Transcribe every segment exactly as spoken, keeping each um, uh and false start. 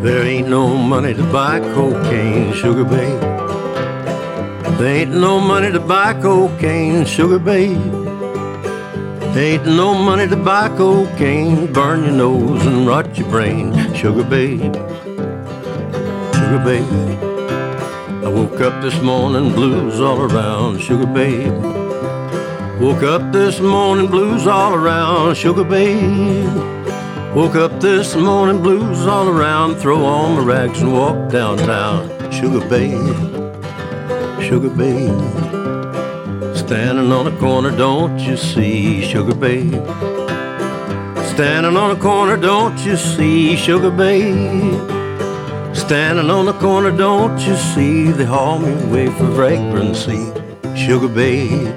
There ain't no money to buy cocaine, sugar babe. There ain't no money to buy cocaine, sugar babe. There ain't no money to buy cocaine, burn your nose and rot your brain, sugar babe, sugar babe. I woke up this morning, blues all around, sugar babe. Woke up this morning, blues all around, sugar babe. Woke up this morning, blues all around, throw on my rags and walk downtown, sugar babe, sugar babe. Standing on a corner, don't you see, sugar babe? Standing on a corner, don't you see, sugar babe? Standing on the corner, don't you see, they haul me away for vagrancy, sugar babe.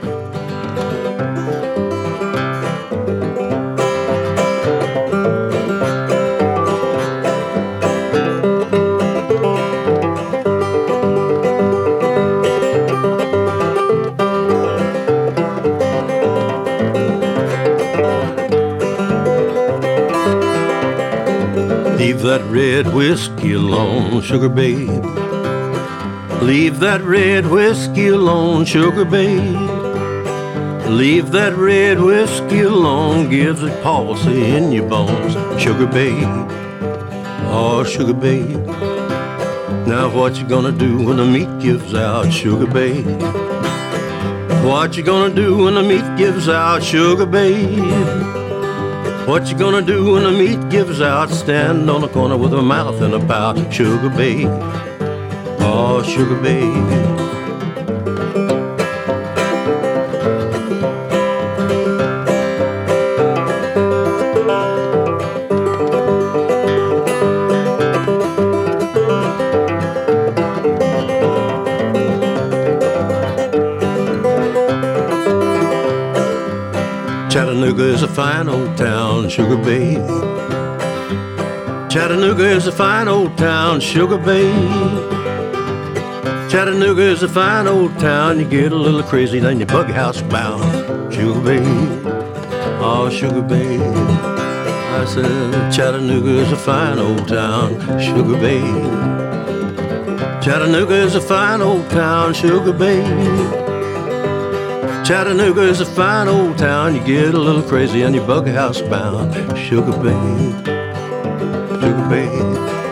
Leave that red whiskey alone, sugar babe. Leave that red whiskey alone, sugar babe. Leave that red whiskey alone, gives it palsy in your bones, sugar babe. Oh, sugar babe. Now what you gonna do when the meat gives out, sugar babe? What you gonna do when the meat gives out, sugar babe? What you gonna do when the meat gives out? Stand on the corner with a mouth in a pout, sugar babe. Oh, sugar babe. Chattanooga is a fine old town, sugar babe. Chattanooga is a fine old town, sugar babe. Chattanooga is a fine old town. You get a little crazy, then you bug house bound, sugar babe. Oh, sugar babe. I said Chattanooga is a fine old town, sugar babe. Chattanooga is a fine old town, sugar babe. Chattanooga is a fine old town. You get a little crazy and you bug house bound, sugar babe, sugar babe.